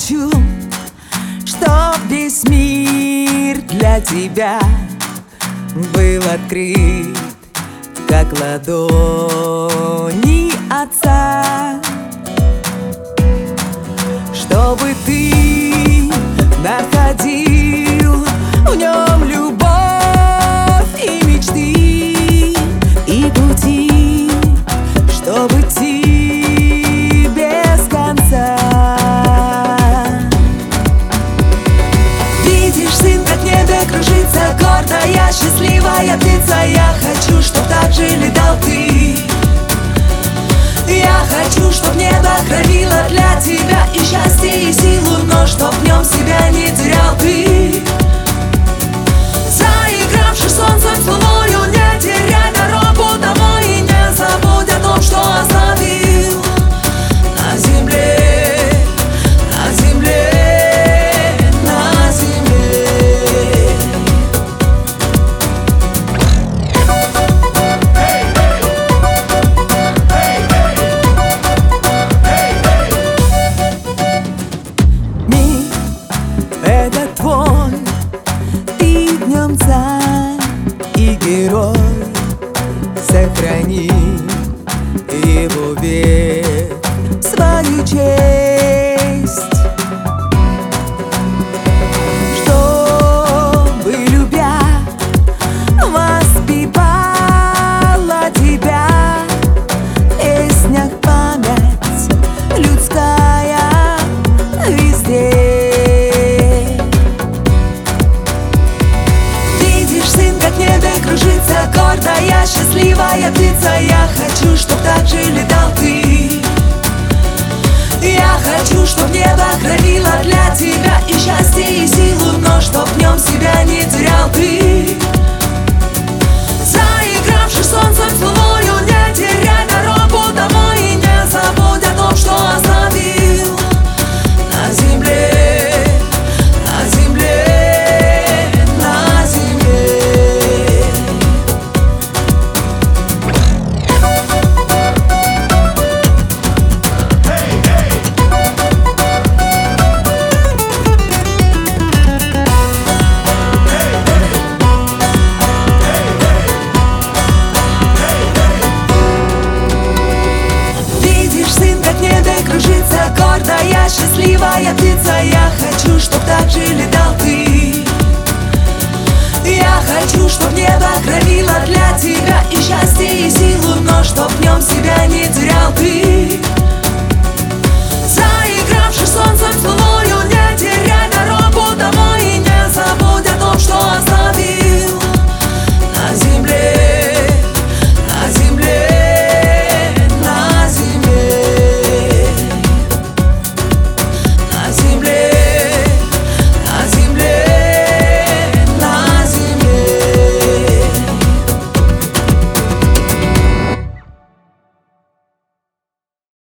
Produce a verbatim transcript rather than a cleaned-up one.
хочу, чтоб весь мир для тебя был открыт, как ладони отца. Чтобы ты находил в нем любовь и мечты, и пути, чтобы идти без конца. Видишь, сын, как в небе кружится гордая, счастливая птица. Я хочу, чтоб так же летал ты. Я хочу, чтоб небо хранило для тебя и счастье, и силу, но чтоб в нем себя не терял ты. Заигравшись солнцем с луною, не теряй дорогу домой и не забудь о том, что оставил на земле, на земле, на земле. Мир — это твой, ты в нем царь и герой. Сохрани его веру, свою честь, чтобы, любя, воспевала тебя в песнях память людская везде. Видишь, сын, как в небе кружится гордая, счастливая птица. Я хочу, чтоб так же летал ты. Я хочу, чтоб небо хранило для тебя и счастье, и силу, но чтоб в нем себя не терял ты. Заигравшись солнцем с луною, не теряй дорогу домой и не забудь о том, что оставил на земле, на земле, на земле. Видишь, сын, как в небе кружится гордая, счастливая птица. Я хочу, чтоб так же летал ты. Я хочу, чтоб небо хранило для тебя и счастье, и силу, но чтоб в нем себя не терял ты.